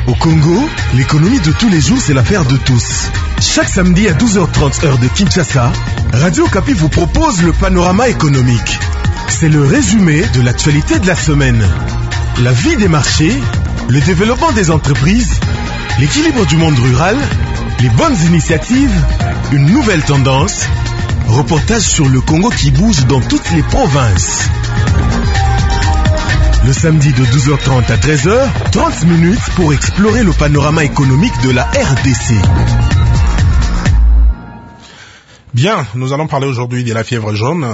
Au Congo, l'économie de tous les jours, c'est l'affaire de tous. Chaque samedi à 12h30 heure de Kinshasa, Radio Okapi vous propose le panorama économique. C'est le résumé de l'actualité de la semaine. La vie des marchés, le développement des entreprises, l'équilibre du monde rural, les bonnes initiatives, une nouvelle tendance, reportage sur le Congo qui bouge dans toutes les provinces. Le samedi de 12h30 à 13h, 30 minutes pour explorer le panorama économique de la RDC. Bien, nous allons parler aujourd'hui de la fièvre jaune.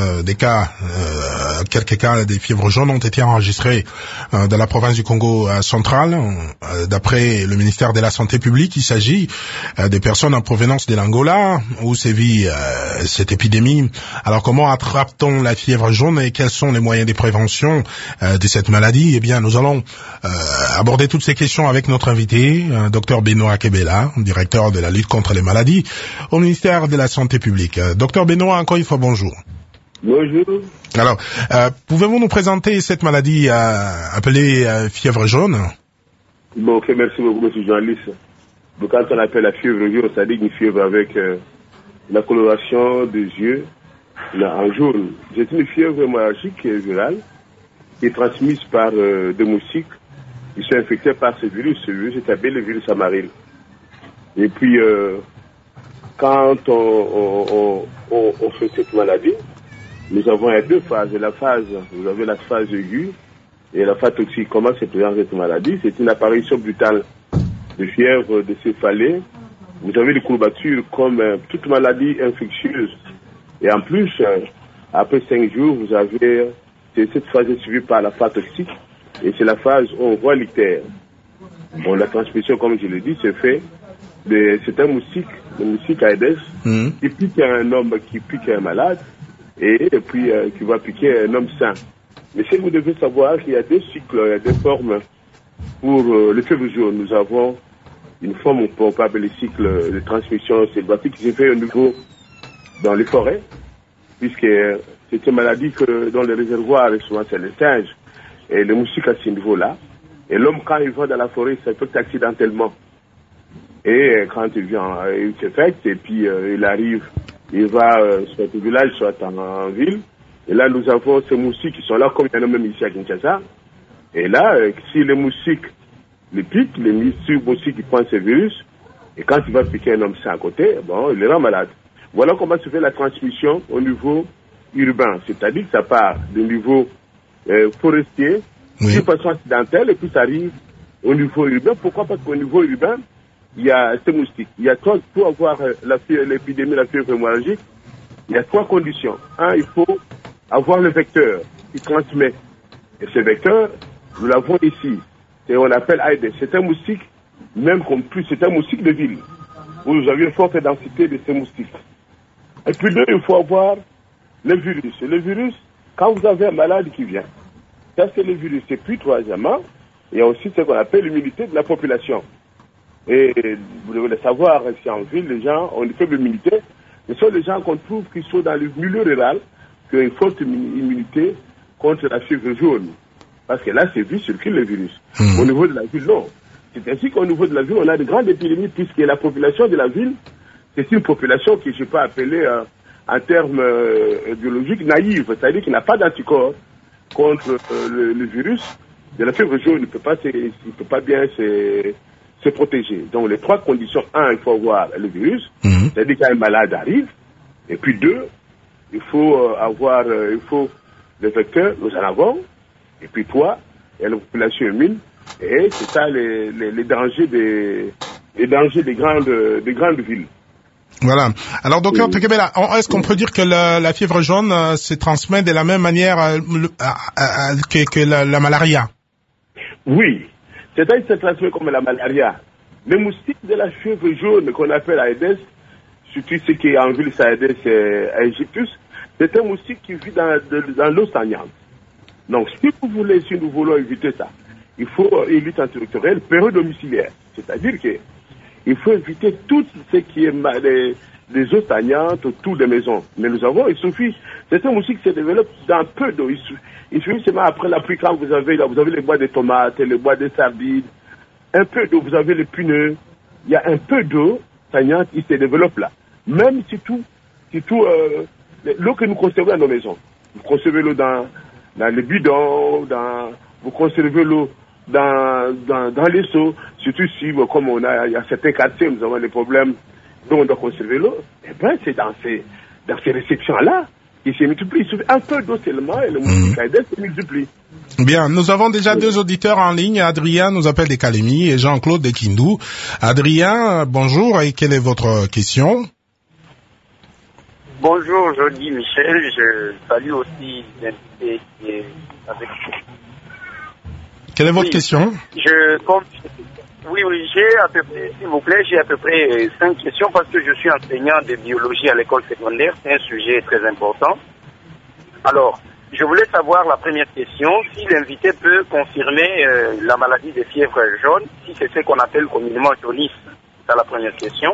Quelques cas de fièvre jaune ont été enregistrés dans la province du Congo central. D'après le ministère de la Santé publique, il s'agit des personnes en provenance de l'Angola où sévit cette épidémie. Alors, comment attrape-t-on la fièvre jaune et quels sont les moyens de prévention de cette maladie? Eh bien, nous allons aborder toutes ces questions avec notre invité, Dr Benoît Kebela, directeur de la lutte contre les maladies au ministère de la Santé publique. Docteur Benoît, encore une fois, bonjour. Bonjour. Alors, pouvez-vous nous présenter cette maladie appelée fièvre jaune? Bon, ok, merci beaucoup, monsieur journaliste. Donc, quand on appelle la fièvre jaune, ça dit une fièvre avec la coloration des yeux en jaune. C'est une fièvre hémorragique virale qui est transmise par des moustiques qui sont infectés par ce virus. Ce virus est appelé le virus amaril. Et puis, quand on fait cette maladie, nous avons deux phases. Vous avez la phase aiguë et la phase toxique. Comment se présente cette maladie? C'est une apparition brutale de fièvre, de céphalée. Vous avez des courbatures comme toute maladie infectieuse. Et en plus, après 5 jours, vous avez cette phase est suivie par la phase toxique. Et c'est la phase où on voit l'ictère. Bon, la transmission, comme je l'ai dit, c'est fait. C'est un moustique, le moustique Aedes, qui pique un homme qui pique un malade et puis qui va piquer un homme sain. Mais si vous devez savoir qu'il y a deux cycles, il y a deux formes pour le fièvre jaune. Nous avons une forme qu'on peut appeler le cycle de transmission sylvatique qui se fait au niveau dans les forêts, puisque c'est une maladie que dans les réservoirs, souvent c'est les singes et le moustique à ce niveau-là. Et l'homme, quand il va dans la forêt, il s'infecte accidentellement. Et quand il vient, il s'infecte et puis il arrive, il va soit au village, soit en ville. Et là, nous avons ces moustiques qui sont là, comme il y en a même ici à Kinshasa. Et là, si les moustiques les piquent, les moustiques qui prennent ce virus, et quand il va piquer un homme sain à côté, bon, il les rend malade. Voilà comment se fait la transmission au niveau urbain. C'est-à-dire que ça part du niveau forestier, de façon accidentelle, et puis ça arrive au niveau urbain. Pourquoi? Parce qu'au niveau urbain, il y a ces moustiques. Il y a pour avoir l'épidémie, la fièvre hémorragique, il y a 3 conditions. Un, il faut avoir le vecteur qui transmet. Et ce vecteur, nous l'avons ici. C'est on appelle Aedes. C'est un moustique, même comme plus, c'est un moustique de ville, où vous avez une forte densité de ces moustiques. Et puis 2, il faut avoir le virus. Le virus, quand vous avez un malade qui vient, ça c'est le virus. Et puis troisièmement, il y a aussi ce qu'on appelle l'immunité de la population. Et vous devez le savoir, ici en ville, les gens ont une faible immunité. Ce sont les gens qu'on trouve qui sont dans le milieu rural, qui ont une forte immunité contre la fièvre jaune. Parce que là, c'est vu circule le virus. Au niveau de la ville, non. C'est ainsi qu'au niveau de la ville, on a de grandes épidémies, puisque la population de la ville, c'est une population qui, je peux appeler en termes biologiques, naïve, c'est-à-dire qu'il n'a pas d'anticorps contre le virus de la fièvre jaune. Il ne peut pas bien se protéger. Donc les 3 conditions: 1, il faut avoir le virus, c'est-à-dire qu'un malade arrive, et puis 2, il faut le vecteur, nous en avons, et puis 3, il y a la population immune, et c'est ça les dangers des grandes villes. Voilà. Alors, docteur Tekebela, est-ce qu'on peut dire que la fièvre jaune se transmet de la même manière que la malaria? Oui. C'est-à-dire que ça se transmet comme la malaria. Les moustiques de la fièvre jaune qu'on appelle Aedes, surtout ce qui est en ville, c'est Aedes aegyptus, c'est un moustique qui vit dans l'eau stagnante. Donc, si nous voulons éviter ça, il faut une lutte antibactérienne péridomiciliaire. C'est-à-dire qu'il faut éviter tout ce qui est des eaux stagnantes autour des maisons. Mais nous avons, il suffit, c'est un moustique qui se développe dans peu d'eau. Il suffit seulement après la pluie, quand vous avez les bois de tomates, les bois de sardines, un peu d'eau, vous avez le puneux, il y a un peu d'eau stagnante qui se développe là. Même l'eau que nous conservons dans nos maisons. Vous conservez l'eau dans les bidons, vous conservez l'eau dans les seaux, surtout si, comme il y a certains quartiers, nous avons des problèmes dont on doit conserver l'eau. Eh bien, c'est dans ces réceptions-là qui se multiplient. Un peu d'eau seulement et le multiplicateur se multiplie. Bien, nous avons déjà deux auditeurs en ligne. Adrien nous appelle des Calémie et Jean-Claude de Kindu. Adrien, bonjour, et quelle est votre question? Bonjour, je dis Michel, je salue aussi l'invité qui est avec nous. Quelle est votre question? Oui, j'ai à peu près, s'il vous plaît, j'ai à peu près 5 questions parce que je suis enseignant de biologie à l'école secondaire. C'est un sujet très important. Alors, je voulais savoir la première question, si l'invité peut confirmer la maladie des fièvres jaunes, si c'est ce qu'on appelle communément jaunisse. C'est la première question.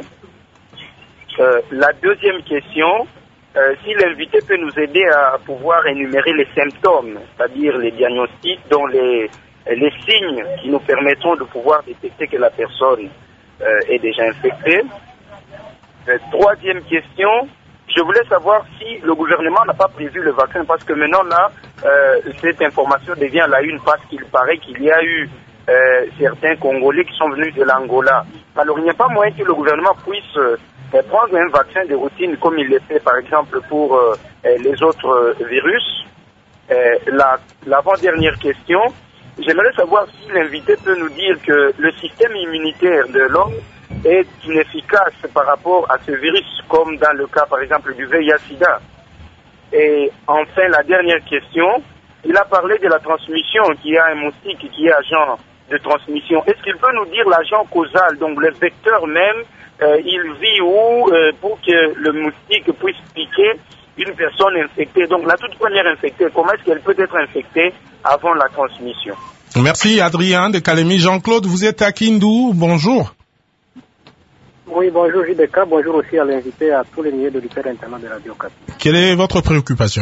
La deuxième question, si l'invité peut nous aider à pouvoir énumérer les symptômes, c'est-à-dire les diagnostics dont les signes qui nous permettront de pouvoir détecter que la personne est déjà infectée. Troisième question, je voulais savoir si le gouvernement n'a pas prévu le vaccin, parce que maintenant là, cette information devient la une parce qu'il paraît qu'il y a eu certains Congolais qui sont venus de l'Angola. Alors il n'y a pas moyen que le gouvernement puisse prendre un vaccin de routine comme il le fait par exemple pour les autres virus. L'avant-dernière question, j'aimerais savoir si l'invité peut nous dire que le système immunitaire de l'homme est inefficace par rapport à ce virus, comme dans le cas par exemple du VIH-Sida. Et enfin, la dernière question, il a parlé de la transmission, qu'il y a un moustique qui est agent de transmission. Est-ce qu'il peut nous dire l'agent causal, donc le vecteur même, il vit où pour que le moustique puisse piquer une personne infectée? Donc la toute première infectée, comment est-ce qu'elle peut être infectée avant la transmission? Merci Adrien de Calémie. Jean-Claude, vous êtes à Kindu, bonjour. Oui, bonjour JDK, bonjour aussi à l'invité, à tous les milliers d'auditeurs internats de Radio Okapi. Quelle est votre préoccupation?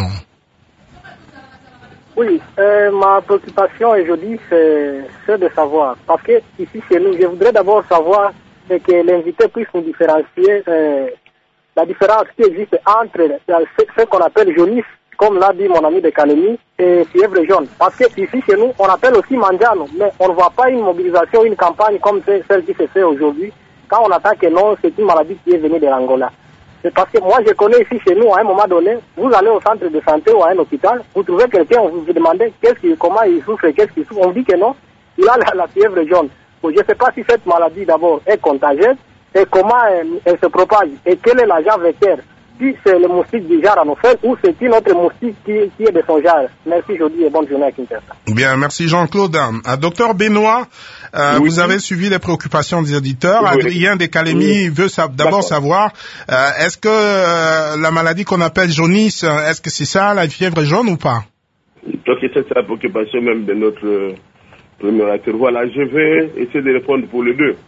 Oui, ma préoccupation aujourd'hui, c'est de savoir, parce que ici chez nous, je voudrais d'abord savoir que l'invité puisse nous différencier la différence qui existe entre ce qu'on appelle jaunisse, comme l'a dit mon ami de Calémie, et fièvre jaune. Parce que ici chez nous, on appelle aussi mandiano, mais on ne voit pas une mobilisation, une campagne comme celle qui se fait aujourd'hui, quand on attend que non, c'est une maladie qui est venue de l'Angola. C'est parce que moi je connais ici chez nous, à un moment donné, vous allez au centre de santé ou à un hôpital, vous trouvez quelqu'un, vous vous demandez comment il souffre, qu'est-ce qu'il souffre, on dit que non, il a la fièvre jaune. Je ne sais pas si cette maladie d'abord est contagieuse, et comment elle se propage, et quel est l'agent vecteur. Si c'est le moustique du genre anophèle ou c'est une autre moustique qui est de son genre. Merci Jody et bonne journée à Kinshasa. Bien, merci Jean-Claude. Docteur Benoît, oui, vous avez suivi les préoccupations des auditeurs. Oui. Adrien de Calémie veut d'abord savoir, est-ce que la maladie qu'on appelle jaunisse, est-ce que c'est ça, la fièvre jaune ou pas? Donc c'est la préoccupation même de notre premier orateur. Voilà, je vais essayer de répondre pour les deux.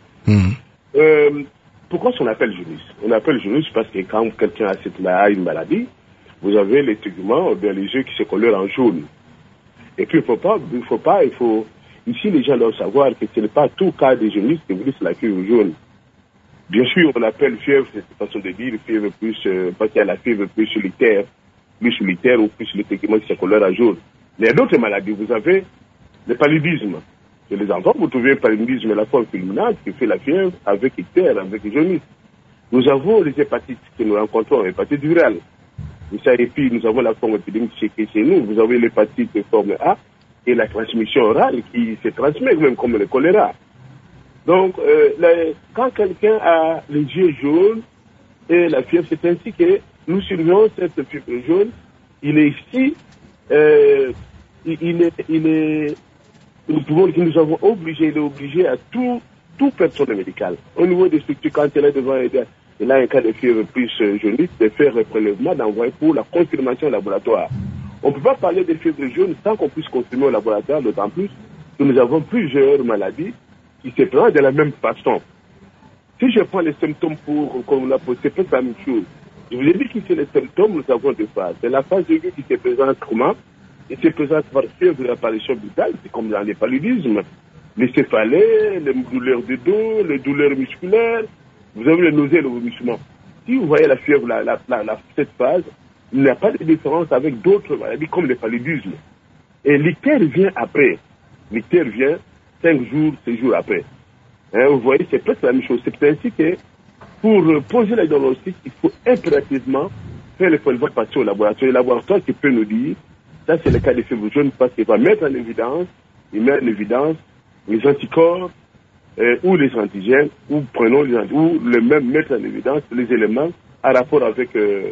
Pourquoi on appelle jaunisse? On appelle jaunisse parce que quand quelqu'un a une maladie, vous avez les teguments, bien les yeux qui se colorent en jaune. Et puis il faut, ici les gens doivent savoir que ce n'est pas tout cas de jaunisse que vous dites la fièvre jaune. Bien sûr, on appelle fièvre, c'est une façon de dire, fièvre plus, parce qu'il y a la fièvre plus solitaire ou plus les teguments qui se colorent en jaune. Mais il y a d'autres maladies, vous avez le paludisme. Chez les enfants, vous trouvez un paludisme, la forme fulminante qui fait la fièvre avec ictère, avec jaunisse. Nous avons les hépatites que nous rencontrons, l'hépatite virale. Et puis, nous avons la forme épidémique chez nous. Vous avez l'hépatite de forme A et la transmission orale qui se transmet, même comme le choléra. Donc, quand quelqu'un a les yeux jaunes et la fièvre, c'est ainsi que nous surveillons cette fièvre jaune. Il est ici, nous avons obligé à tout personnel médical. Au niveau des structures, quand elle est devant, il a un cas de fièvre plus jaunisse, de faire un prélèvement, d'envoyer pour la confirmation au laboratoire. On ne peut pas parler de fièvre jaune sans qu'on puisse confirmer au laboratoire, d'autant plus que nous avons plusieurs maladies qui se présentent de la même façon. Si je prends les symptômes c'est pas la même chose. Je vous ai dit que c'est les symptômes, nous avons deux phases. C'est la phase aiguë qui se présente comment? Il se présente par fièvre de l'apparition vitale, c'est comme dans les paludismes. les céphalées, les douleurs de dos, les douleurs musculaires, vous avez les nausées et le vomissement. Si vous voyez la fièvre, cette phase, il n'y a pas de différence avec d'autres maladies comme le paludisme. Et l'ictère vient après. L'ictère vient 5 jours, 6 jours après. Vous voyez, c'est presque la même chose. C'est ainsi que pour poser le diagnostic, il faut impérativement faire le prélèvement patient au laboratoire. Le laboratoire qui peut nous dire, ça c'est le cas des fièvres jaunes, parce qu'il va mettre en évidence, les anticorps ou les antigènes, ou prenons le même mettre en évidence les éléments en rapport avec le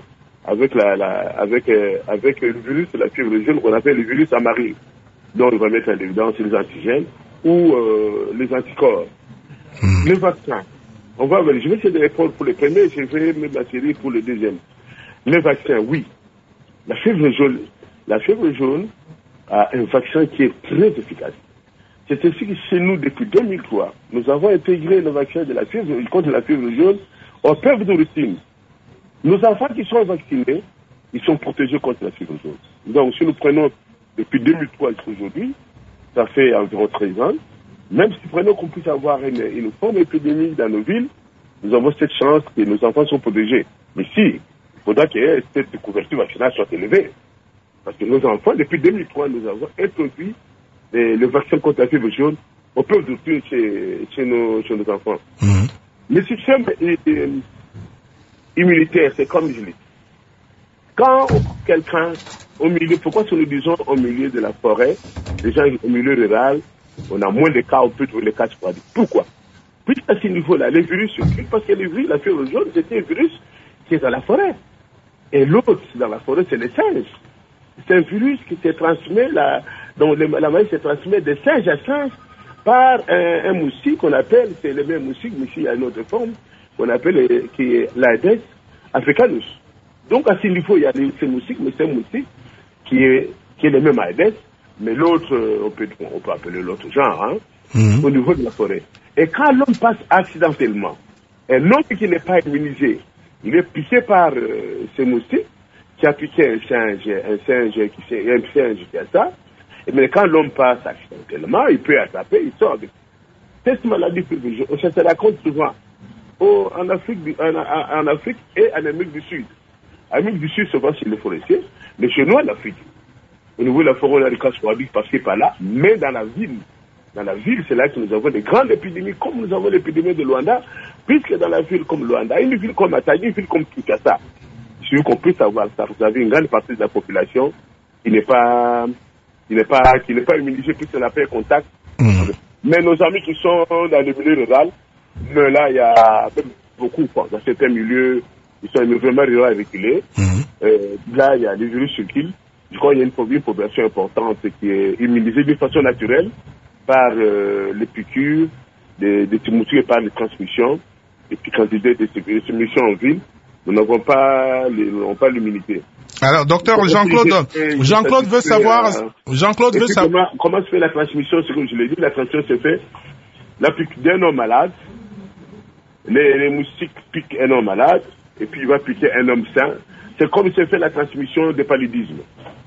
virus de la fièvre jaune qu'on appelle le virus amaril. Donc on va mettre en évidence les antigènes ou les anticorps. Les vaccins. Je vais essayer de répondre pour le premier, je vais mettre la série pour le deuxième. Les vaccins, oui. La fièvre jaune a un vaccin qui est très efficace. C'est ainsi que chez nous, depuis 2003, nous avons intégré le vaccin de la fièvre contre la fièvre jaune au peuple de routine. Nos enfants qui sont vaccinés, ils sont protégés contre la fièvre jaune. Donc, si nous prenons depuis 2003 jusqu'à aujourd'hui, ça fait environ 13 ans, même si prenons qu'on puisse avoir une forme épidémique dans nos villes, nous avons cette chance que nos enfants sont protégés. Mais si, il faudra que cette couverture vaccinale soit élevée. Parce que nos enfants, depuis 2003, nous avons introduit le vaccin contre la fièvre jaune au peuple de routine chez nos enfants. Le système immunitaire, c'est comme je l'ai dit. Quand quelqu'un, pourquoi nous disons au milieu de la forêt, les gens au milieu rural, on a moins de cas, on peut trouver les cas sporadiques. Pourquoi? Puisqu'à ce niveau-là, les virus circulent, parce que les virus, la fièvre jaune, c'était un virus qui est dans la forêt. Et l'autre, dans la forêt, c'est les singes. C'est un virus qui se transmet, la maladie se transmet de singe à singe par un moustique qu'on appelle, c'est le même moustique, mais ici il y a une autre forme, qu'on appelle qui est l'Aedes africanus. Donc à ce niveau, il y a ces moustiques, mais c'est un moustique qui est le même Aedes, mais l'autre, on peut appeler l'autre genre, au niveau de la forêt. Et quand l'homme passe accidentellement, un homme qui n'est pas immunisé, il est piqué par ces moustiques, qui a piqué un singe qui a ça, mais quand l'homme passe accidentellement, il peut attraper, il sort. Cette maladie, ça se raconte souvent en Afrique et en Amérique du Sud. En Amérique du Sud, souvent chez les forestiers, mais chez nous, en Afrique, au niveau de la forêt, on a des cas sporadiques par-ci par-là, mais dans la ville, c'est là que nous avons des grandes épidémies, comme nous avons l'épidémie de Luanda, puisque dans la ville comme Luanda, une ville comme Matadi, une ville comme Kinshasa, celui qu'on peut savoir ça, vous avez une grande partie de la population qui n'est pas immunisée puisqu'on n'a pas un contact. Mais nos amis qui sont dans le milieu rural, mais là, il y a beaucoup, dans certains milieux, ils sont vraiment rural reculés. Là, il y a les virus circulent. Je crois qu'il y a une population importante qui est immunisée d'une façon naturelle par les piqûres, des moustiques et par les transmissions. Et puis quand il y a des transmissions en ville, nous n'avons pas l'immunité. Alors, docteur Jean-Claude veut savoir, comment se fait la transmission. C'est comme je l'ai dit, la transmission se fait d'un homme malade, les moustiques piquent un homme malade, et puis il va piquer un homme sain. C'est comme se fait la transmission du paludisme.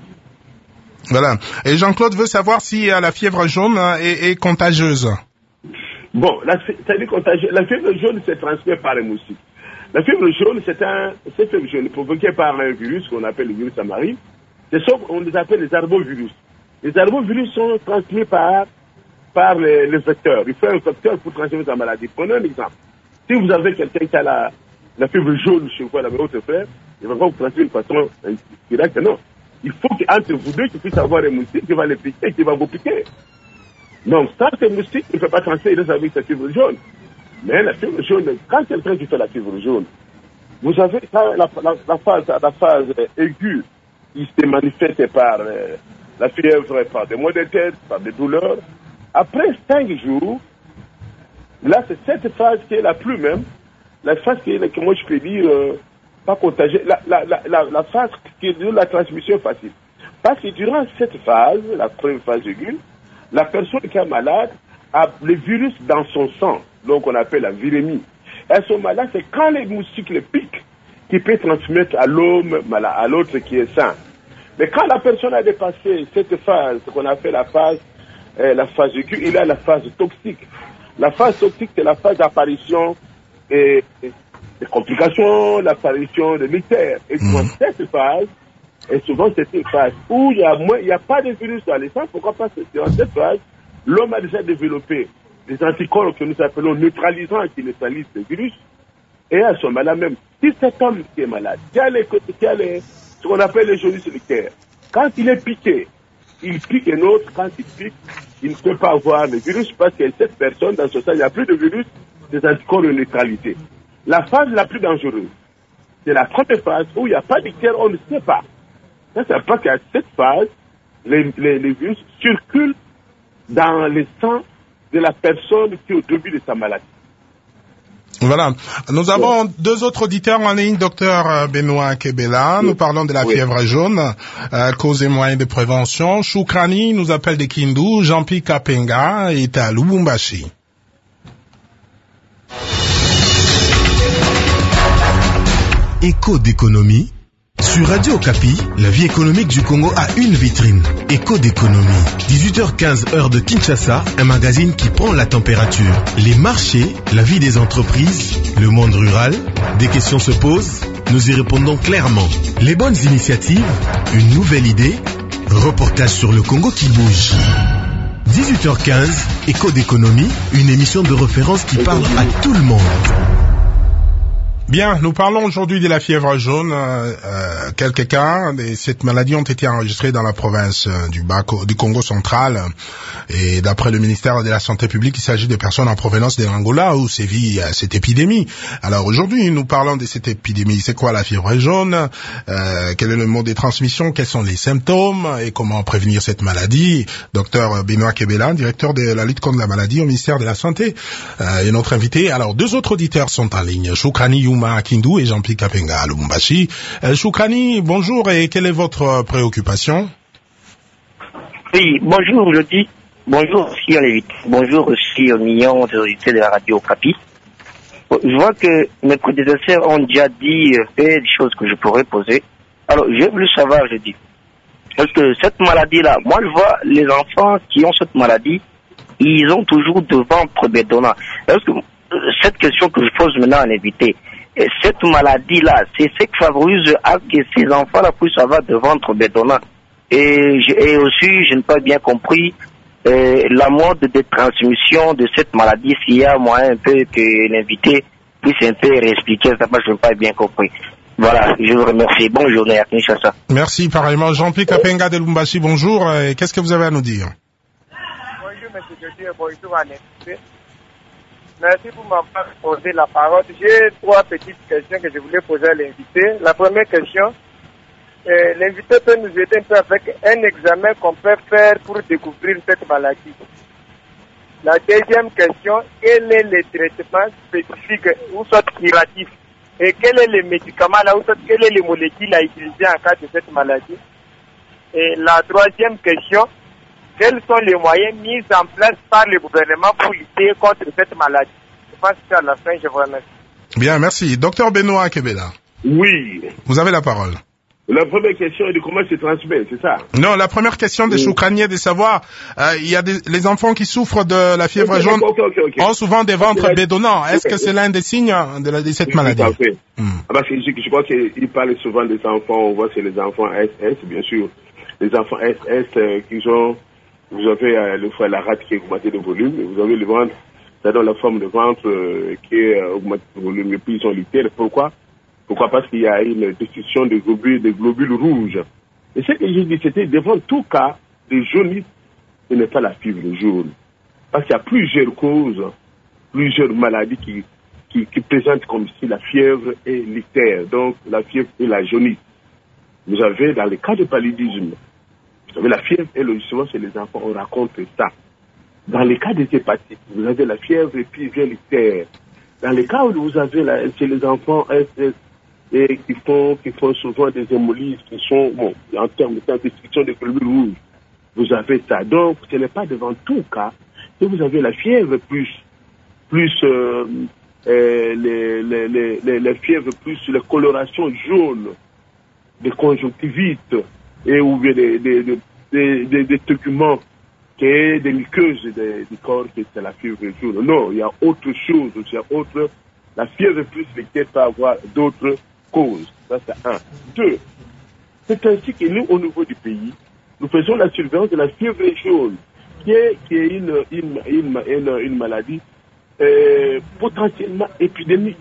Voilà. Et Jean-Claude veut savoir si la fièvre jaune est contagieuse. Bon, c'est-à-dire contagieuse. La fièvre jaune se transmet par les moustiques. La fièvre jaune, c'est fièvre jaune provoquée par un virus qu'on appelle le virus amaril. On les appelle les arbovirus. Les arbovirus sont transmis par les vecteurs. Il faut un vecteur pour transmettre la maladie. Prenons un exemple. Si vous avez quelqu'un qui a la fièvre jaune chez vous, la votre frère, il va pas vous transmettre de façon directe, non. Il faut qu'entre vous deux, tu puisses avoir un moustique qui va les piquer et qui va vous piquer. Donc, sans ces moustiques, il ne peut pas transmettre avec sa fièvre jaune. Mais la fièvre jaune, quand quelqu'un qui fait la fièvre jaune, vous avez la phase aiguë, il se manifeste par la fièvre, par des maux de tête, par des douleurs. Après 5 jours, là, c'est cette phase qui est la plus même, la phase que moi je peux dire pas contagieuse, la phase qui est de la transmission facile. Parce que durant cette phase, la première phase aiguë, la personne qui est malade a le virus dans son sang, donc on appelle la virémie. Et à ce moment-là, c'est quand les moustiques le piquent qu'il peut transmettre à l'homme malade, à l'autre qui est sain. Mais quand la personne a dépassé cette phase, ce qu'on appelle la phase la phase aiguë, il y a la phase toxique. La phase toxique, c'est la phase d'apparition des complications, l'apparition de l'ictère. Et dans cette phase, et souvent c'est une phase où il n'y a pas de virus dans les sangs. Pourquoi? Parce que dans cette phase, l'homme a déjà développé des anticorps que nous appelons neutralisants qui neutralisent le virus. Et à ce moment-là même, si cet homme qui est malade, qui a ce qu'on appelle les jaunisse l'ictère, quand il est piqué, il pique un autre, quand il pique, il ne peut pas avoir le virus parce que cette personne, dans ce sens, il n'y a plus de virus, des anticorps de neutralité. La phase la plus dangereuse, c'est la première phase où il n'y a pas d'ictère, on ne sait pas. Ça, c'est parce qu'à cette phase, les virus circulent dans le sang de la personne qui est au début de sa maladie. Voilà. Nous avons deux autres auditeurs en ligne, docteur Benoît Kebela. Nous parlons de la fièvre jaune, cause et moyens de prévention. Choukrani nous appelle de Kindu. Jean-Pierre Kapenga est à Lubumbashi. Écho d'économie. Sur Radio Okapi, la vie économique du Congo a une vitrine. Écho d'économie. 18h15 heure de Kinshasa, un magazine qui prend la température. Les marchés, la vie des entreprises, le monde rural, des questions se posent, nous y répondons clairement. Les bonnes initiatives, une nouvelle idée, reportage sur le Congo qui bouge. 18h15, Écho d'économie, une émission de référence qui parle à tout le monde. Bien, nous parlons aujourd'hui de la fièvre jaune. Quelques cas de cette maladie ont été enregistrés dans la province du Congo central. Et d'après le ministère de la Santé publique, il s'agit de personnes en provenance de l'Angola où sévit cette épidémie. Alors aujourd'hui, nous parlons de cette épidémie. C'est quoi la fièvre jaune? Quel est le mode de transmission? Quels sont les symptômes? Et comment prévenir cette maladie? Docteur Benoît Kebela, directeur de la lutte contre la maladie au ministère de la Santé, est notre invité. Alors deux autres auditeurs sont en ligne. Choukrani Yuma à Kindu et Jean-Pierre Kapenga à Lubumbashi. Choukrani, bonjour et quelle est votre préoccupation? Oui, bonjour Lodi, bonjour aussi à l'invité, bonjour aussi aux millions d'auditeurs de la radio Okapi. Je vois que mes prédécesseurs ont déjà dit des choses que je pourrais poser. Alors j'ai voulu savoir, je dis, parce que cette maladie-là, moi je vois les enfants qui ont cette maladie, ils ont toujours de ventre bédonnant. Parce que cette question que je pose maintenant à l'invité, cette maladie-là, c'est ce qui favorise à que ces enfants-là puissent avoir de ventre bédonnant. Et aussi, je n'ai pas bien compris la mode de transmission de cette maladie, s'il y a moyen un peu que l'invité puisse un peu réexpliquer, ça je n'ai pas bien compris. Voilà, je vous remercie. Bonne journée à Kinshasa. Merci, pareillement. Jean-Pierre Kapenga de Lubumbashi, bonjour. Qu'est-ce que vous avez à nous dire? Bonjour, monsieur Jody, bonjour à l'invité. Merci pour m'avoir posé la parole. J'ai trois petites questions que je voulais poser à l'invité. La première question, l'invité peut nous aider un peu avec un examen qu'on peut faire pour découvrir cette maladie. La deuxième question, quel est le traitement spécifique ou soit curatif? Et quel est le médicament là, ou soit quelles sont les molécules à utiliser en cas de cette maladie? Et la troisième question, quels sont les moyens mis en place par le gouvernement pour lutter contre cette maladie? Je pense qu'à la fin, je vous remercie. Bien, merci. Docteur Benoît Kebela. Oui. Vous avez la parole. La première question est de comment se transmet, c'est ça? Non, la première question des Choukrani est de savoir, il y a les enfants qui souffrent de la fièvre jaune ont souvent des ventres bédonnants. Est-ce que c'est l'un des signes de cette maladie? Parce que je crois qu'il parle souvent des enfants, on voit c'est les enfants SS, bien sûr. Les enfants SS qui ont, vous avez le foie la rate qui est augmenté de volume, et vous avez le ventre, ça donne la forme de ventre qui est augmenté de volume, et puis ils sont lutteurs. Pourquoi? Parce qu'il y a une destruction des globules rouges. Et ce que j'ai dit, c'était devant tout cas de jaunisse, ce n'est pas la fièvre jaune. Parce qu'il y a plusieurs causes, plusieurs maladies qui présentent comme si la fièvre et l'ictère, donc la fièvre et la jaunisse. Vous avez dans le cas de paludisme, vous avez la fièvre et souvent chez les enfants, on raconte ça. Dans les cas des hépatites, vous avez la fièvre et puis vient l'ictère. Dans les cas où vous avez chez les enfants et qui font souvent des hémolyses qui sont, bon, en termes de destruction des globules rouges, vous avez ça. Donc, ce n'est pas devant tout cas que vous avez la fièvre plus les fièvres plus la coloration jaune, des conjonctivites et ou bien des documents que des muqueuses du corps, que c'est la fièvre jaune. Non, il y a autre chose, la fièvre plus peut pas avoir d'autres causes. Ça, c'est un. Deux, c'est ainsi que nous, au niveau du pays, nous faisons la surveillance de la fièvre jaune, qui est une maladie potentiellement épidémique,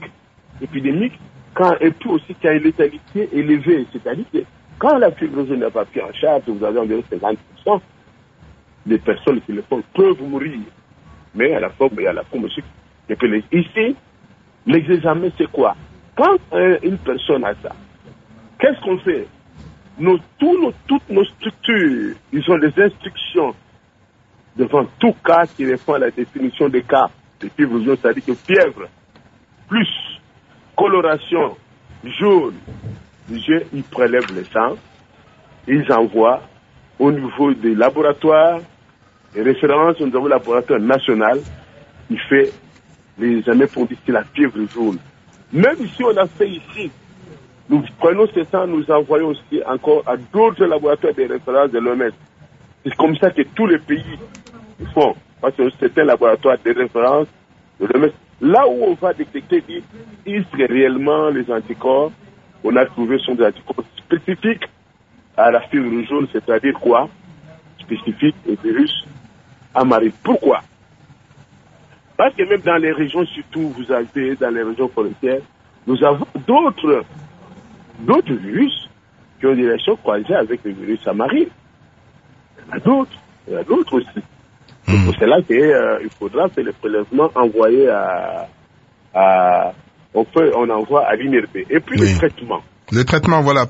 et puis aussi qui a une létalité élevée, c'est-à-dire que quand la fièvre jaune n'a pas pris en charge, vous avez environ 50% des personnes qui le font peuvent mourir, mais à la forme aussi. Et puis ici, l'examen c'est quoi? Quand une personne a ça, qu'est-ce qu'on fait? Toutes nos structures, ils ont des instructions devant tout cas qui répond à la définition des cas de fièvre jaune, c'est-à-dire que fièvre plus coloration jaune, ils prélèvent le sang, ils envoient au niveau des laboratoires, les références au niveau du laboratoire national, il fait les examens pour dire que la fièvre jaune. Même si on a fait ici, nous prenons ce sang, nous envoyons aussi encore à d'autres laboratoires de référence de l'OMS. C'est comme ça que tous les pays font, parce que c'est un laboratoire de référence de l'OMS. Là où on va détecter, est-ce que réellement les anticorps, on a trouvé sont des anticorps spécifiques à la fièvre jaune, c'est-à-dire quoi? Spécifiques au virus amarille. Pourquoi? Parce que même dans les régions, surtout vous avez dans les régions forestières, nous avons d'autres virus qui ont des réactions croisées avec le virus amarille. Il y en a d'autres aussi. C'est pour cela qu'il faudra faire le prélèvement envoyé on envoie à l'INRB. Et puis le traitement. Le traitement, voilà.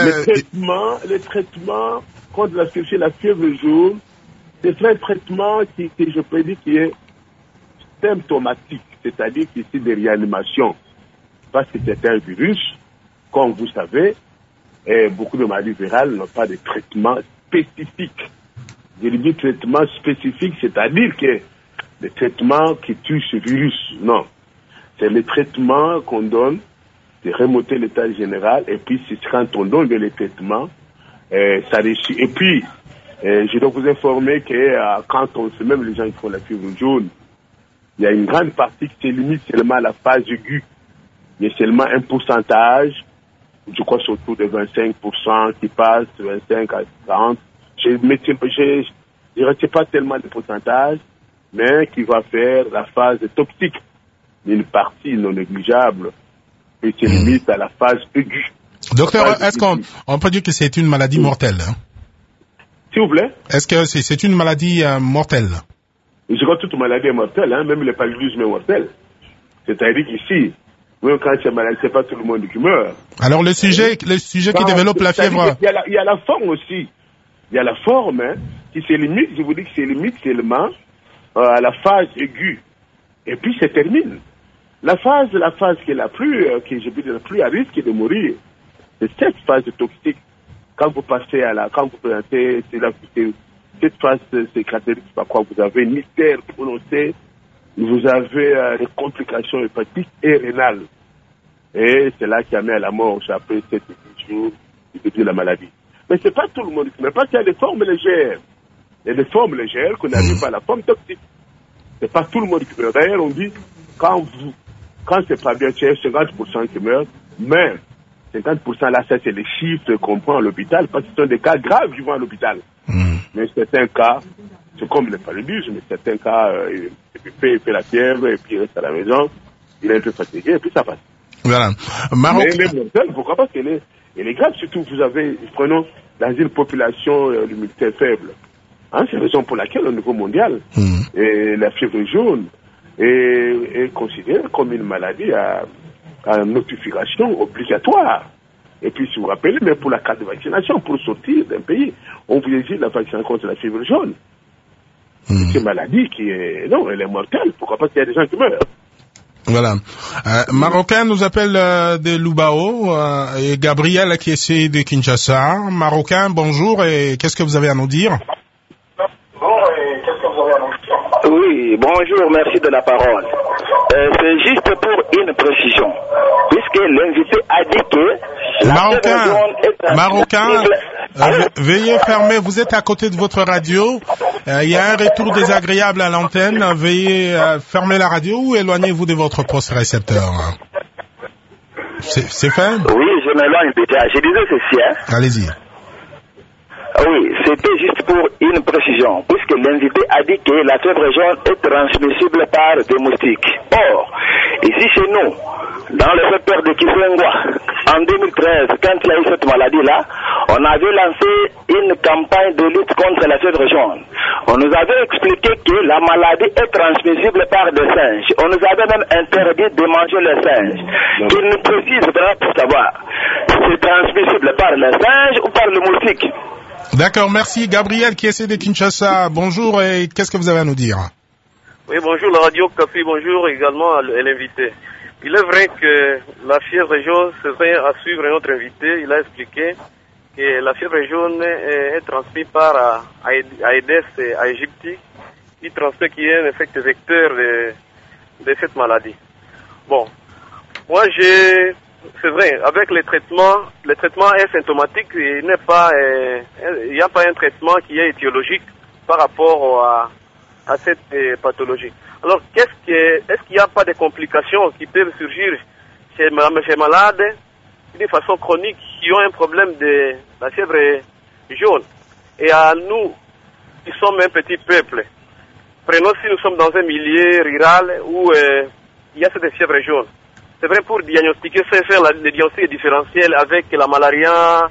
Le traitement contre la fièvre jaune, c'est un traitement qui je peux dire, qui est symptomatique, c'est-à-dire qu'ici des réanimations, parce que c'est un virus, comme vous savez, et beaucoup de maladies virales n'ont pas de traitement spécifique. Je dis traitement spécifique, c'est-à-dire que le traitement qui tue ce virus, non. C'est le traitement qu'on donne, de remonter l'état général, et puis c'est quand on donne le traitement, ça réussit. Et puis, je dois vous informer que quand on fait, même les gens qui font la fièvre jaune, il y a une grande partie qui se limite seulement à la phase aiguë. Il y a seulement un pourcentage, je crois surtout de 25% qui passe, 25 à 40. Je ne retiens pas tellement de pourcentage, mais qui va faire la phase toxique. Une partie non négligeable et se limite à la phase aiguë. Docteur, est-ce qu'on peut dire que c'est une maladie mortelle, hein? S'il vous plaît? Est-ce que c'est une maladie mortelle? Je crois que toute maladie est mortelle, hein, même le paludisme est mortel. C'est-à-dire qu'ici, même quand c'est malade, c'est pas tout le monde qui meurt. Alors le sujet qui développe la fièvre... Il y a la forme aussi. Il y a la forme, hein, qui se limite, je vous dis que c'est limite seulement à la phase aiguë. Et puis ça termine. La phase qui est la plus à risque de mourir, c'est cette phase toxique. Quand vous passez quand vous présentez, cette phase, c'est caractéristique par quoi vous avez une mystère prononcée, vous avez des complications hépatiques et rénales. Et c'est là qui a mis à la mort, après 7 jours, de la maladie. Mais c'est pas tout le monde qui meurt, parce qu'il y a des formes légères. Il y a des formes légères qu'on n'arrive pas à la forme toxique. C'est pas tout le monde qui meurt. D'ailleurs, on dit, quand c'est pas bien, c'est 50% qui meurent, mais 50% là, ça c'est les chiffres qu'on prend à l'hôpital, parce que ce sont des cas graves qui vont à l'hôpital. Mais certains cas, c'est comme le paludisme, mais certains cas, il fait la fièvre, et puis il reste à la maison, il est un peu fatigué, et puis ça passe. Voilà. Mais elle est mortelle, pourquoi? Parce qu'elle est grave, surtout prenons dans une population d'immunité faible. Hein, c'est la raison pour laquelle au niveau mondial, et la fièvre jaune est considérée comme une maladie à notification obligatoire. Et puis, si vous vous rappelez, même pour la carte de vaccination, pour sortir d'un pays, on vous exige la vaccination contre la fièvre jaune. C'est une maladie elle est mortelle. Pourquoi? Parce qu'il y a des gens qui meurent. Voilà. Marocain nous appelle de Lubao, et Gabriel qui est de Kinshasa. Marocain, bonjour, et qu'est-ce que vous avez à nous dire? Oui, bonjour, merci de la parole. C'est juste pour une précision, puisque l'invité a dit que Veuillez fermer, vous êtes à côté de votre radio. Il y a un retour désagréable à l'antenne. Veuillez fermer la radio ou éloignez-vous de votre poste récepteur. C'est fait? Oui, je m'éloigne déjà. Je disais ceci, hein. Allez-y. Oui, c'était juste pour une précision, puisque l'invité a dit que la fièvre jaune est transmissible par des moustiques. Or, ici chez nous, dans le secteur de Kisengwa, en 2013, quand il y a eu cette maladie-là, on avait lancé une campagne de lutte contre la fièvre jaune. On nous avait expliqué que la maladie est transmissible par des singes. On nous avait même interdit de manger les singes. Qu'il nous précise vraiment pour savoir si c'est transmissible par les singes ou par le moustique. D'accord, merci. Gabriel qui essaie de Kinshasa, bonjour et qu'est-ce que vous avez à nous dire? Oui, bonjour la radio Capi, bonjour également à l'invité. Il est vrai que la fièvre jaune, c'est vrai à suivre notre invité, il a expliqué que la fièvre jaune est transmise par Aedes aegypti, qui est un effet vecteur de cette maladie. Bon, moi c'est vrai, avec le traitement est symptomatique, il n'y a pas un traitement qui est étiologique par rapport à cette pathologie. Alors, est-ce qu'il n'y a pas de complications qui peuvent surgir chez malades de façon chronique qui ont un problème de la fièvre jaune? Et à nous, qui sommes un petit peuple, prenons si nous sommes dans un milieu rural où il y a cette fièvre jaune. C'est vrai, pour diagnostiquer, c'est faire le diagnostic différentiel avec la malaria.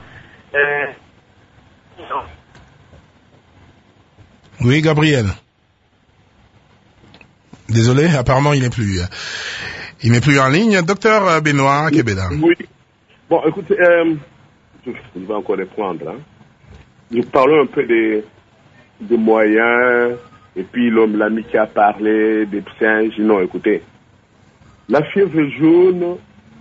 Oui, Gabriel. Désolé, apparemment il n'est plus en ligne. Docteur Benoît Kebeda. Oui. Bon, écoutez, je vais encore reprendre. Hein. Nous parlons un peu des moyens, et puis l'ami qui a parlé des singes. Non, écoutez. La fièvre jaune,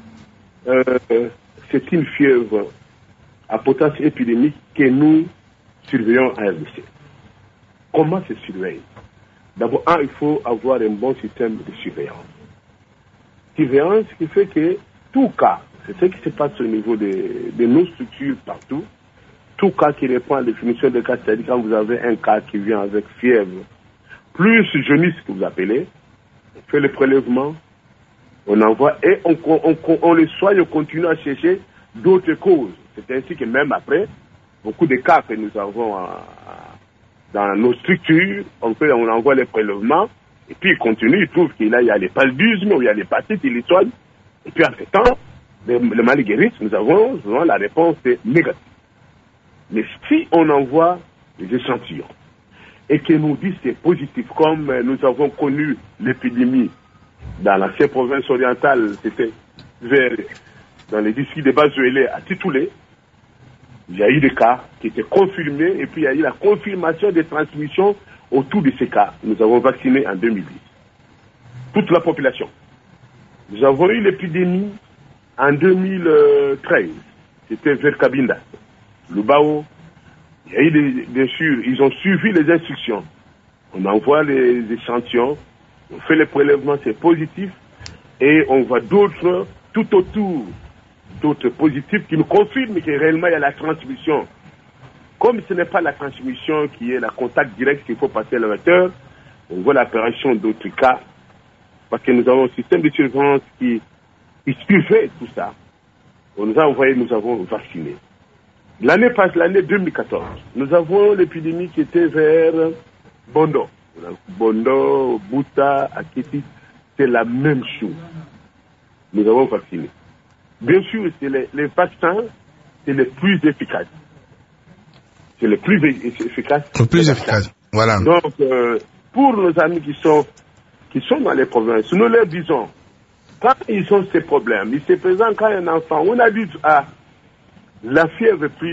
c'est une fièvre à potentiel épidémique que nous surveillons à RDC. Comment se surveille? D'abord, il faut avoir un bon système de surveillance. Surveillance qui fait que tout cas, c'est ce qui se passe au niveau de nos structures partout, tout cas qui répond à la définition de cas, c'est-à-dire quand vous avez un cas qui vient avec fièvre, plus jaunisse que vous appelez, on fait le prélèvement, on envoie et on les soigne, on continue à chercher d'autres causes. C'est ainsi que même après, beaucoup de cas que nous avons dans nos structures, on envoie les prélèvements, et puis ils continuent, ils trouvent qu'il y a les paludismes, ou il y a les hépatites, ils les soignent. Et puis en ce temps, le mal guérisse, nous avons souvent la réponse négative. Mais si on envoie les échantillons, et que nous disent que c'est positif, comme nous avons connu l'épidémie dans l'ancienne province orientale, c'était dans les districts de Bazuélé à Titoulé, il y a eu des cas qui étaient confirmés et puis il y a eu la confirmation des transmissions autour de ces cas. Nous avons vacciné en 2010 toute la population. Nous avons eu l'épidémie en 2013. C'était vers Cabinda, Lubao. Il y a eu bien sûr, ils ont suivi les instructions. On envoie les échantillons, on fait les prélèvements, c'est positif, et on voit d'autres tout autour, d'autres positifs qui nous confirment que réellement il y a la transmission. Comme ce n'est pas la transmission qui est la contact direct qu'il faut passer à l'amateur, on voit l'apparition d'autres cas, parce que nous avons un système de surveillance qui suivait tout ça. On nous a envoyé, nous avons vacciné. L'année 2014, nous avons l'épidémie qui était vers Bondo. Bondo, Bouta, Akiti, c'est la même chose. Nous avons vacciné. Bien sûr, c'est les vaccins, c'est les plus efficaces. C'est les plus efficaces. Le plus efficace, voilà. Donc, pour nos amis qui sont dans les provinces, nous leur disons, quand ils ont ces problèmes, ils se présentent quand un enfant, on a dit la fièvre plus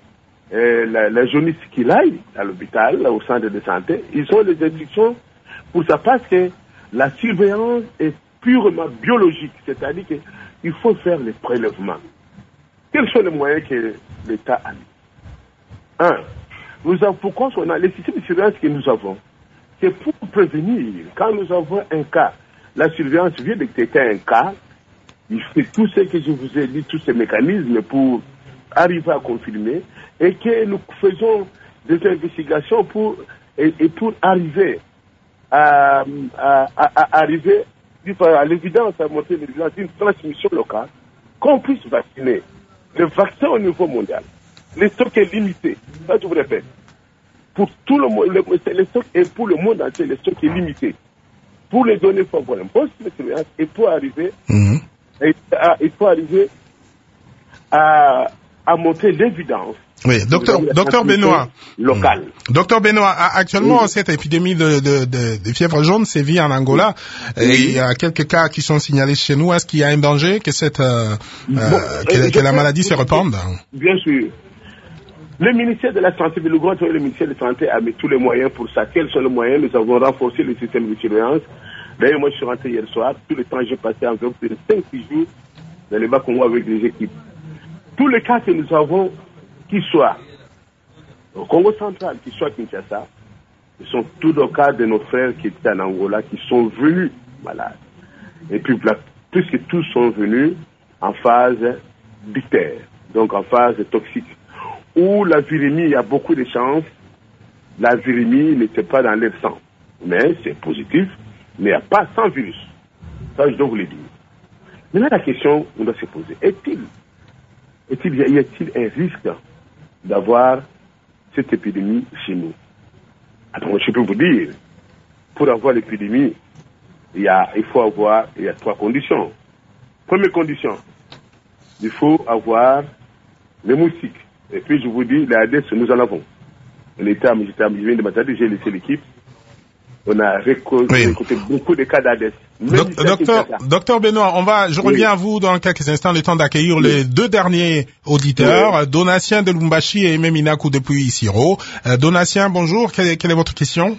la jaunisse qu'il aille à l'hôpital, au centre de santé, ils ont les instructions pour ça parce que la surveillance est purement biologique, c'est-à-dire qu'il faut faire les prélèvements. Quels sont les moyens que l'État a mis? Pourquoi on a les systèmes de surveillance que nous avons? C'est pour prévenir. Quand nous avons un cas, la surveillance vient de détecter un cas, il fait tout ce que je vous ai dit, tous ces mécanismes pour arriver à confirmer et que nous faisons des investigations pour arriver à l'évidence, à montrer l'évidence d'une transmission locale, qu'on puisse vacciner. Le vaccin au niveau mondial, le stock est limité. Ça, je vous répète. Pour tout le monde, le stock est pour le monde entier, le stock est limité. Pour les données, il faut avoir un poste de surveillance et pour arriver, à montrer l'évidence. Oui, docteur Benoît. Local. Docteur Benoît, actuellement, cette épidémie de fièvre jaune sévit en Angola. Et il y a quelques cas qui sont signalés chez nous. Est-ce qu'il y a un danger que que la maladie se répande? Bien sûr. Le ministère de la Santé, le ministère de la Santé a mis tous les moyens pour ça. Quels sont les moyens? Nous avons renforcé le système de surveillance. D'ailleurs, moi, je suis rentré hier soir. Tout le temps, j'ai passé environ plus de 5-6 jours dans les Bas-Congo avec des équipes. Tous les cas que nous avons, qu'ils soient au Congo central, qu'ils soient à Kinshasa, ce sont tous les cas de nos frères qui étaient en Angola, qui sont venus malades. Et puis, puisque tous sont venus en phase bictère, donc en phase toxique, où la virémie, il y a beaucoup de chances, la virémie n'était pas dans leur sang. Mais c'est positif, mais il n'y a pas sans virus. Ça, je dois vous le dire. Maintenant, la question, on doit se poser, y a-t-il un risque d'avoir cette épidémie chez nous? Alors, je peux vous dire, pour avoir l'épidémie, il y a 3 conditions. Première condition, il faut avoir les moustiques. Et puis, je vous dis, les ADS, nous en avons. Je viens de m'attendre, j'ai laissé l'équipe. On a récolté beaucoup de cas d'ADS. Docteur Benoît, je reviens à vous dans quelques instants, le temps d'accueillir les 2 derniers auditeurs, Donatien de Lumbashi et Meminakou depuis Isiro. Donatien, bonjour, quelle est votre question?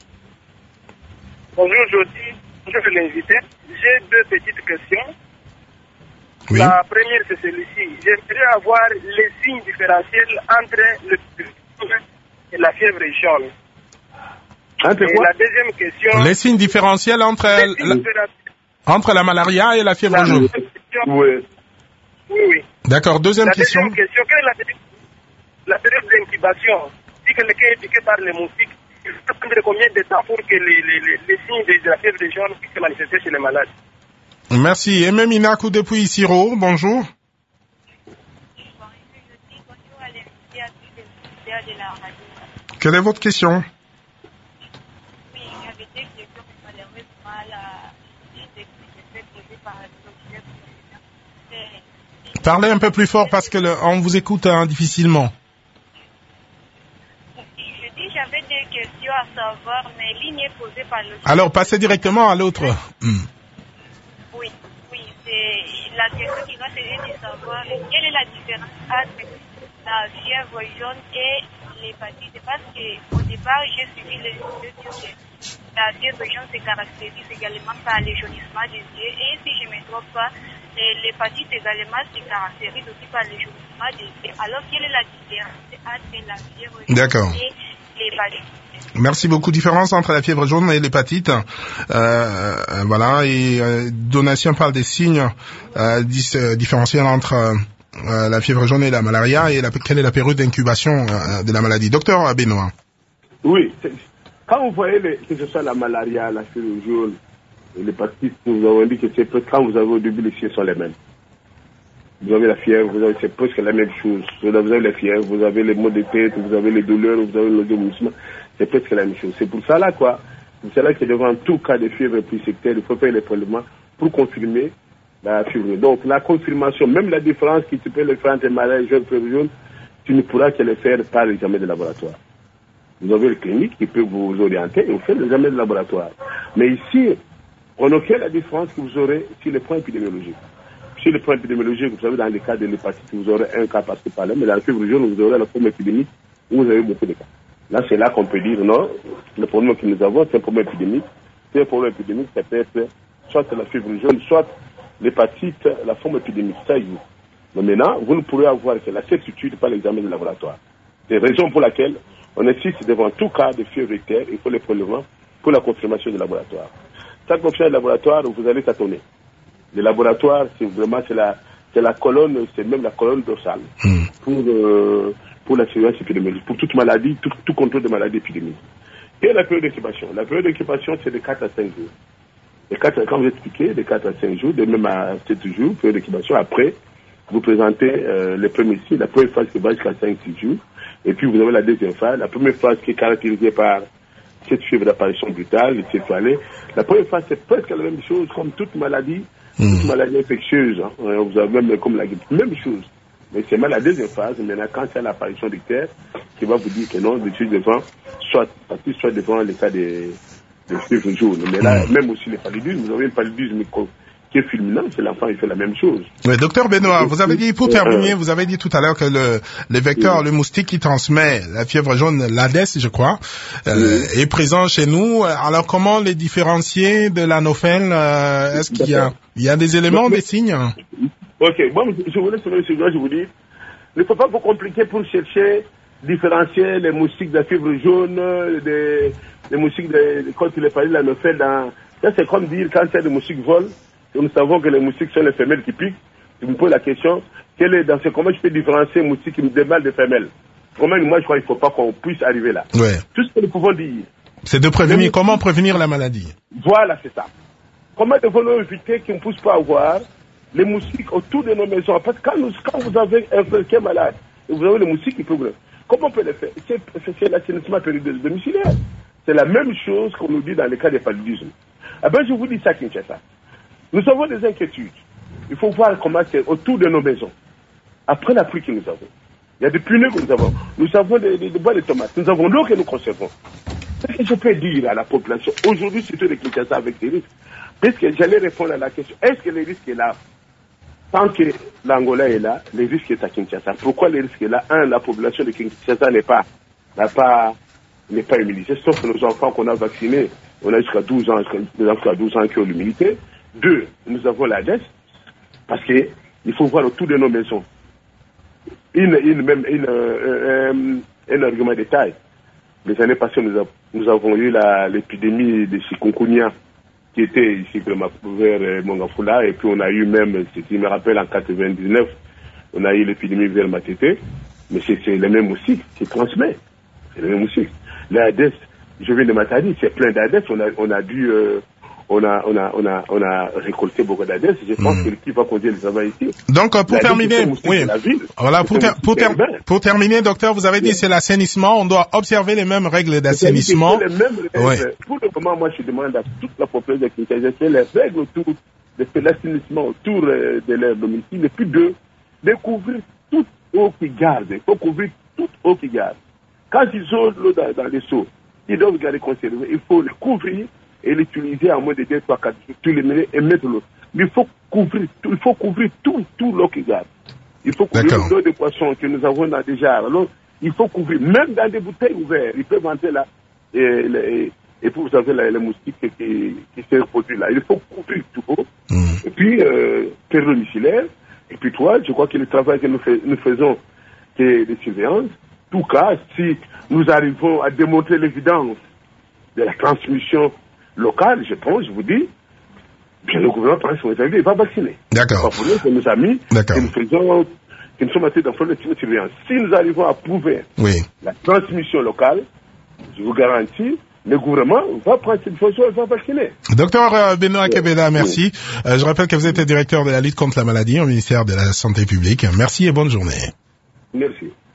Bonjour, Jody. Bonjour, l'invité. J'ai 2 petites questions. Oui. La première, c'est celle-ci. J'aimerais avoir les signes différentiels entre le et la fièvre jaune. Et la deuxième question... Les signes différentiels entre la malaria et la fièvre jaune. Oui. D'accord, deuxième question. La deuxième question, quelle est la période d'incubation? Si quelqu'un est piqué par les moustiques, il faut prendre combien de temps pour que les signes de la fièvre jaune puissent se manifester chez les malades? Merci. Et même Inakou depuis Isiro, bonjour. Quelle est votre question? Parlez un peu plus fort parce que on vous écoute difficilement. Je dis, j'avais des questions à savoir, mais ligne est posée par le... Alors, passez directement à l'autre. Oui, c'est la question qui va essayer de savoir quelle est la différence entre la fièvre jaune et l'hépatite. Parce qu'au départ, j'ai suivi les études que la fièvre jaune se caractérise également par le jaunissement des yeux. Et si je ne me trompe pas, l'hépatite également se caractérise aussi par le jaunissement des yeux. Alors, quelle est la différence entre la fièvre jaune et l'hépatite? Merci beaucoup. Différence entre la fièvre jaune et l'hépatite. Voilà. Et Donatien parle des signes différentiels entre la fièvre jaune et la malaria et quelle est la période d'incubation de la maladie. Docteur Benoît. Oui. Quand vous voyez que ce soit la malaria, la fièvre jaune et l'hépatite, nous avons dit que c'est quand vous avez au début les signes sont les mêmes. Vous avez la fièvre, c'est presque la même chose. Vous avez la fièvre, vous avez les maux de tête, vous avez les douleurs, vous avez le vomissement. C'est presque la même chose. C'est pour ça là, C'est cela que devant tout cas de fièvre épicétaire, il faut faire les prélèvements pour confirmer la fièvre. Donc, la confirmation, même la différence qui tu peux le faire entre maladies jeunes et fièvre jaune, tu ne pourras que le faire par l'examen de laboratoire. Vous avez le clinique qui peut vous orienter et vous faites l'examen de laboratoire. Mais ici, on n'a que la différence que vous aurez sur le point épidémiologique. Sur le point épidémiologique, vous savez, dans le cas de l'hépatite, vous aurez un cas par-ci par-là, mais dans la fièvre jaune, vous aurez la forme épidémique où vous avez beaucoup de cas. Là, c'est là qu'on peut dire, non, le problème que nous avons, c'est un problème épidémique. C'est un problème épidémique, ça peut être soit la fièvre jaune, soit l'hépatite, la forme épidémique. Ça y est. Mais maintenant, vous ne pourrez avoir que la certitude par l'examen de laboratoire. C'est la raison pour laquelle on insiste devant tout cas de fièvre épicétaire, il faut les prélèvements pour la confirmation du laboratoire. Chaque confirmation du laboratoire, vous allez tâtonner. Le laboratoire, c'est vraiment, c'est la colonne, c'est même la colonne dorsale. pour la surveillance épidémiologique, pour toute maladie, tout contrôle de maladie épidémique. Et la période d'incubation. La période d'incubation, c'est de 4 à 5 jours. Comme j'ai expliqué, de 4 à 5 jours, de même à 7 jours, période d'incubation. Après, vous présentez les premiers signes. La première phase qui va jusqu'à 5-6 jours. Et puis, vous avez la deuxième phase. La première phase qui est caractérisée par cette fièvre d'apparition brutale, céphalée. La première phase, c'est presque la même chose comme toute maladie infectieuse. Hein. Vous avez même comme la grippe, même chose. Mais c'est mal la deuxième phase, maintenant, quand c'est l'apparition d'ictère, qui va vous dire que non, je suis devant, soit devant l'état de fièvre jaune. Mais là, même aussi les paludismes, vous avez un paludisme qui est fulminant, c'est l'enfant, il fait la même chose. Oui, docteur Benoît, vous avez dit, pour terminer, vous avez dit tout à l'heure que le vecteur, le moustique qui transmet la fièvre jaune, l'Aedes, je crois, est présent chez nous. Alors, comment les différencier de l'anophèle? Est-ce qu'il y a des éléments, des signes? Ok, bon, je voulais je vous dis, il ne faut pas vous compliquer pour chercher, différencier les moustiques de la fièvre jaune, les moustiques quand il est parlé de l'anophèle dans, ça c'est comme dire, quand des moustiques volent, nous savons que les moustiques sont les femelles qui piquent. Je me pose la question, comment je peux différencier les moustiques qui me débalent des femelles? Moi, je crois qu'il ne faut pas qu'on puisse arriver là. Ouais. Tout ce que nous pouvons dire, c'est de prévenir. Comment prévenir la maladie? Voilà, c'est ça. Comment devons-nous éviter qu'on ne puisse pas avoir les moustiques autour de nos maisons? Parce que quand vous avez un frère qui est malade, et vous avez les moustiques qui peuvent... Comment on peut le faire? C'est l'assainissement périodique domiciliaire. C'est la même chose qu'on nous dit dans le cas des paludismes. Eh bien, je vous dis ça, Kinshasa. Nous avons des inquiétudes. Il faut voir comment c'est autour de nos maisons. Après la pluie que nous avons, il y a des punaises que nous avons. Nous avons des bois de tomates. Nous avons l'eau que nous conservons. Qu'est-ce que je peux dire à la population aujourd'hui, surtout les Kinshasa avec des risques? Parce que j'allais répondre à la question, est-ce que les risques sont là? Tant que l'Angola est là, les risques sont à Kinshasa. Pourquoi les risques sont là? La population de Kinshasa n'est pas immunisée, sauf nos enfants qu'on a vaccinés. On a jusqu'à 12 ans qui ont l'immunité. 2, nous avons l'Aedes, parce que il faut voir autour de nos maisons. Un argument de détail. Les années passées, nous avons eu l'épidémie de chikungunya qui était ici vers Mongafula, et puis on a eu même, si je me rappelle, en 99, on a eu l'épidémie vers Matete, mais c'est les mêmes moustiques qui transmettent. C'est les mêmes moustiques. L'Aedes, je viens de Matadi, c'est plein d'Aedes, on a récolté beaucoup d'Aedes. Je pense que l'équipe va continuer le travail ici. Donc, pour terminer, oui. Voilà, pour terminer, docteur, vous avez dit c'est l'assainissement. On doit observer les mêmes règles d'assainissement. Les mêmes règles. Oui. Pour le moment, moi, je demande à toute la population de Kinshasa, c'est les règles autour de l'assainissement autour de leur domicile. Et puis de couvrir toute eau qui garde. Il faut couvrir toute eau qui garde. Quand ils ont l'eau dans les seaux, ils doivent garder conserver. Il faut le couvrir et l'utiliser à moins de 2, 3, 4 jours, tout les mener et mettre l'eau. Mais il faut couvrir tout l'eau qui garde. Il faut couvrir l'eau de poisson que nous avons dans des jars. Alors, il faut couvrir, même dans des bouteilles ouvertes, ils peuvent entrer là, et puis vous avez les moustiques qui se reproduisent là. Il faut couvrir tout. Et puis, période domiciliaire, et puis toi, je crois que le travail que nous faisons, c'est de surveillance. En tout cas, si nous arrivons à démontrer l'évidence de la transmission locale, je pense, je vous dis, bien le gouvernement prend son responsabilité, il va vacciner. D'accord. Pour nous, c'est nos amis, que nous sommes assez dans le de surveillance. Si nous arrivons à prouver la transmission locale, je vous garantis, le gouvernement va prendre cette chose et va vacciner. Docteur Benoît Kebela, merci. Je rappelle que vous êtes directeur de la lutte contre la maladie au ministère de la Santé publique. Merci et bonne journée. Merci.